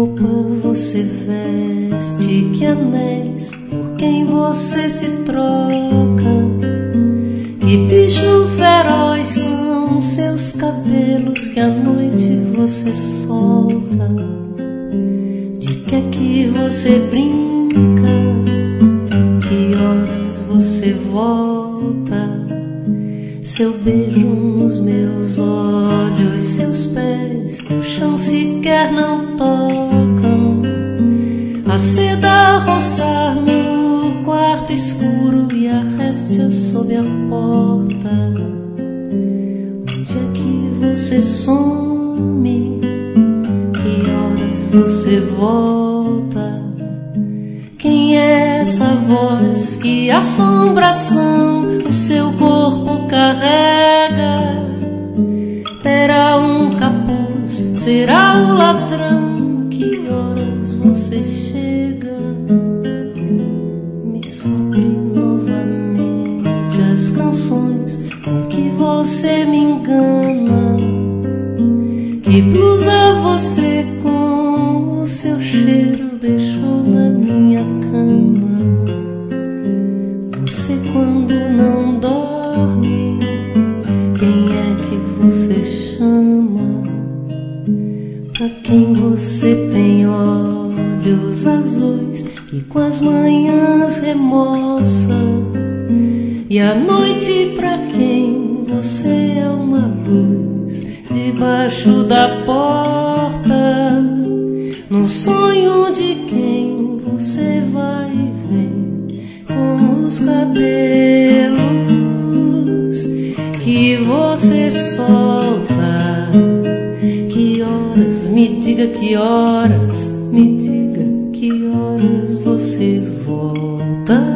roupa você veste, que anéis por quem você se troca, que bicho feroz são seus cabelos que à noite você solta, de que é que você brinca, que horas você volta, seu beijo nos meus olhos, seus pés que o chão sequer não tocam, a seda a roçar no quarto escuro e a réstia sob a porta. Onde é que você some? Que horas você volta? Quem é essa voz? Que assombração o seu corpo carrega? Terá um capuz? Será o ladrão? Que horas você chega? Me sobre novamente as canções com que você me engana. Que blusa você com o seu cheiro deixou na minha cama? Você quando não dorme, quem é que você chama? Pra quem você tem olhos azuis que com as manhãs remoça? E à noite pra quem você é uma luz debaixo da porta? No sonho de quem você vai ver com os cabelos que você solta? Que horas, me diga que horas, me diga que horas você volta?